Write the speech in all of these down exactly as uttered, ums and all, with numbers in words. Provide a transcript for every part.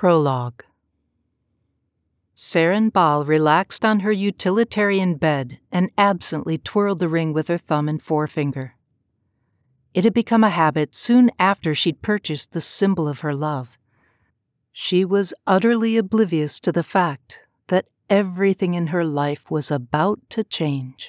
Prologue. Saren Bal relaxed on her utilitarian bed and absently twirled the ring with her thumb and forefinger. It had become a habit soon after she'd purchased the symbol of her love. She was utterly oblivious to the fact that everything in her life was about to change.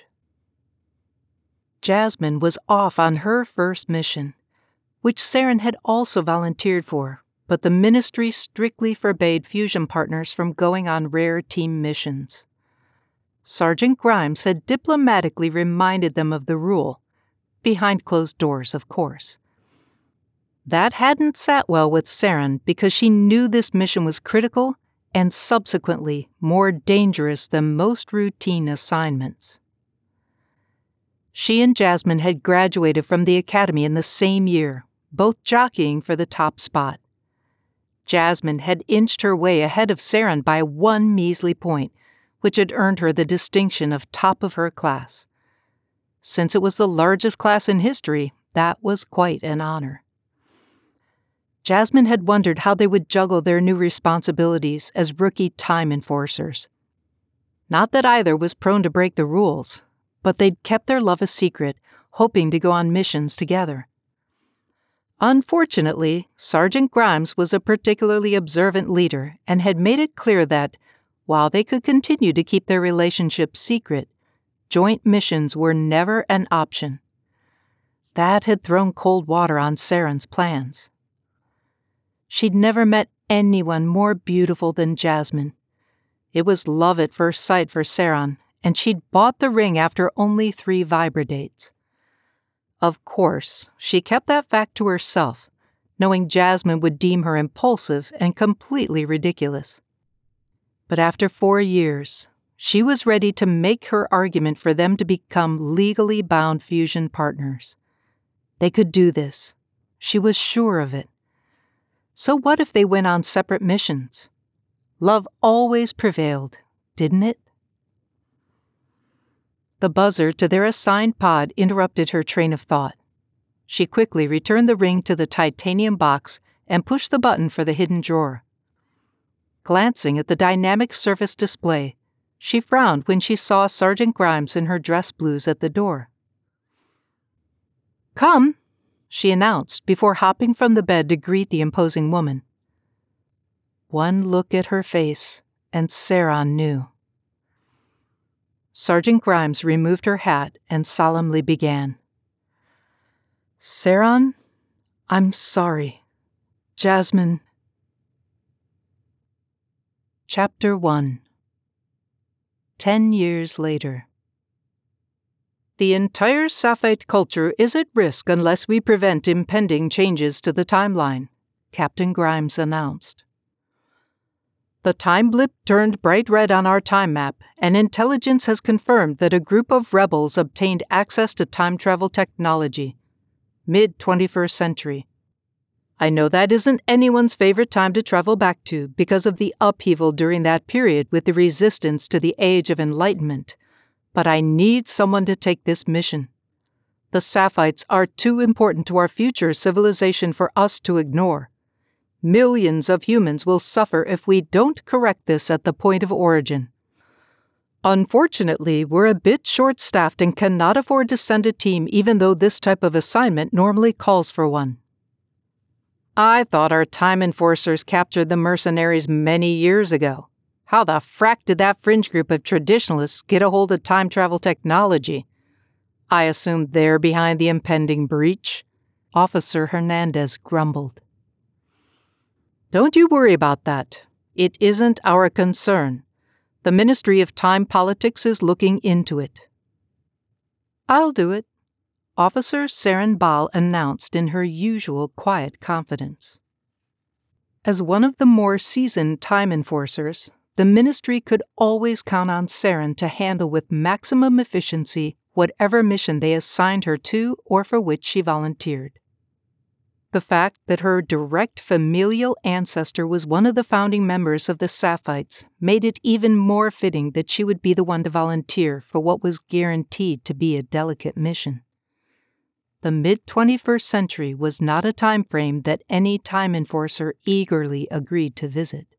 Jasmine was off on her first mission, which Saren had also volunteered for, but the ministry strictly forbade fusion partners from going on rare team missions. Sergeant Grimes had diplomatically reminded them of the rule, behind closed doors, of course. That hadn't sat well with Saren because she knew this mission was critical and subsequently more dangerous than most routine assignments. She and Jasmine had graduated from the academy in the same year, both jockeying for the top spot. Jasmine had inched her way ahead of Saren by one measly point, which had earned her the distinction of top of her class. Since it was the largest class in history, that was quite an honor. Jasmine had wondered how they would juggle their new responsibilities as rookie time enforcers. Not that either was prone to break the rules, but they'd kept their love a secret, hoping to go on missions together. Unfortunately, Sergeant Grimes was a particularly observant leader and had made it clear that, while they could continue to keep their relationship secret, joint missions were never an option. That had thrown cold water on Saren's plans. She'd never met anyone more beautiful than Jasmine. It was love at first sight for Saren, and she'd bought the ring after only three Vibra dates. Of course, she kept that fact to herself, knowing Jasmine would deem her impulsive and completely ridiculous. But after four years, she was ready to make her argument for them to become legally bound fusion partners. They could do this. She was sure of it. So what if they went on separate missions? Love always prevailed, didn't it? The buzzer to their assigned pod interrupted her train of thought. She quickly returned the ring to the titanium box and pushed the button for the hidden drawer. Glancing at the dynamic surface display, she frowned when she saw Sergeant Grimes in her dress blues at the door. "Come," she announced before hopping from the bed to greet the imposing woman. One look at her face, and Saren knew. Sergeant Grimes removed her hat and solemnly began. "Saren, I'm sorry. Jasmine." Chapter one. Ten years later. The entire Saphite culture is at risk unless we prevent impending changes to the timeline, Captain Grimes announced. The time blip turned bright red on our time map, and intelligence has confirmed that a group of rebels obtained access to time travel technology. mid twenty-first century. I know that isn't anyone's favorite time to travel back to because of the upheaval during that period with the resistance to the Age of Enlightenment, but I need someone to take this mission. The Saphites are too important to our future civilization for us to ignore. Millions of humans will suffer if we don't correct this at the point of origin. Unfortunately, we're a bit short-staffed and cannot afford to send a team even though this type of assignment normally calls for one. I thought our time enforcers captured the mercenaries many years ago. How the frack did that fringe group of traditionalists get a hold of time travel technology? I assume they're behind the impending breach, Officer Hernandez grumbled. Don't you worry about that. It isn't our concern. The Ministry of Time Politics is looking into it. I'll do it, Officer Saren Bal announced in her usual quiet confidence. As one of the more seasoned time enforcers, the Ministry could always count on Saren to handle with maximum efficiency whatever mission they assigned her to or for which she volunteered. The fact that her direct familial ancestor was one of the founding members of the Saphites made it even more fitting that she would be the one to volunteer for what was guaranteed to be a delicate mission. the mid-twenty-first century was not a time frame that any time enforcer eagerly agreed to visit.